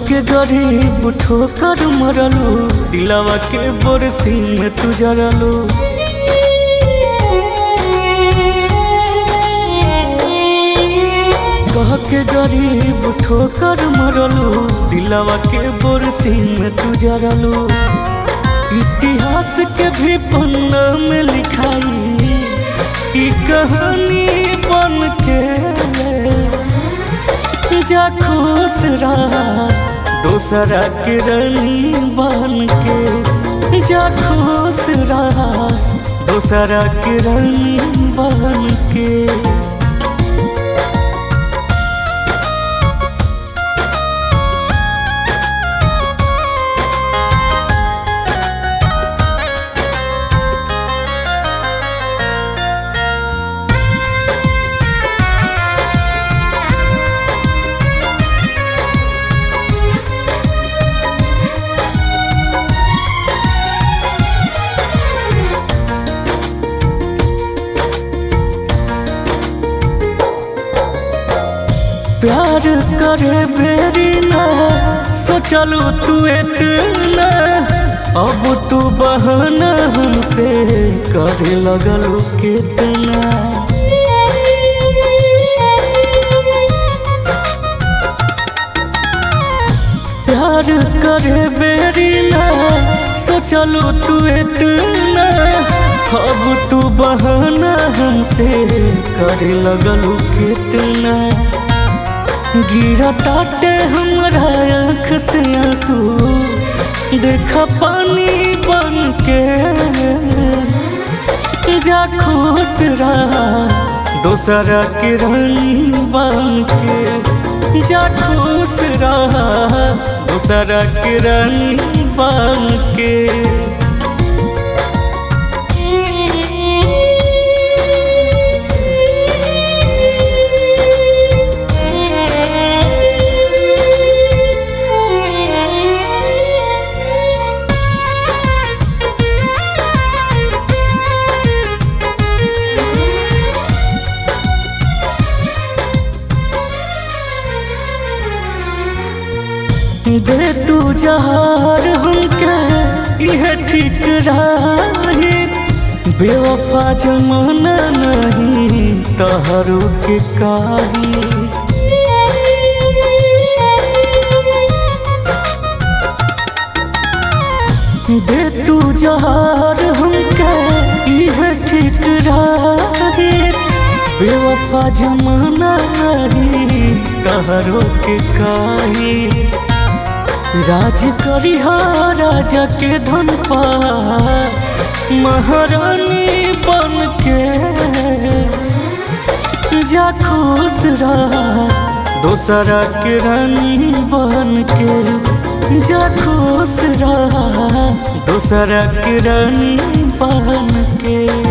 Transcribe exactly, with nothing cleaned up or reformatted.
के गरीब ठोकर मरलू, दिलावा के बरसी में तू जरलू। कह के गरीब ठोकर मरलू, दिलावा के बरसी में तू जरलू। इतिहास के भी पन्ना में लिखाई ई कहानी बन के जा खुश रहा दोसरा के रानी बन के। जा खुश रहा दोसरा के रानी बन के। प्यार करे बेरी ना सोचलू तू इतना, अब तू बहाना हमसे करे लगलू कितना। प्यार करे बेरी ना सोचलू तू इतना, अब तू बहाना हमसे करे लगलू कितना। गिरा ताटे हमरा आँख से आंसू, देखा पानी बन के। जा खुश रहा दोसरा के रानी बन के। जा खुश रहा दोसरा के रानी बन के। दे तू जहार हमके यह ठीक रही, बेवफा जमाना नहीं तहरू के काही। दे तू जहार हमके यह ठीक रही, बेवफा जमाना नहीं तहरू के काही। राज करिहा राजा के धन पा महारानी बन के। जा खुश रहा दोसरा के रानी बन के। जा खुश रहा दोसरा के रानी बन के।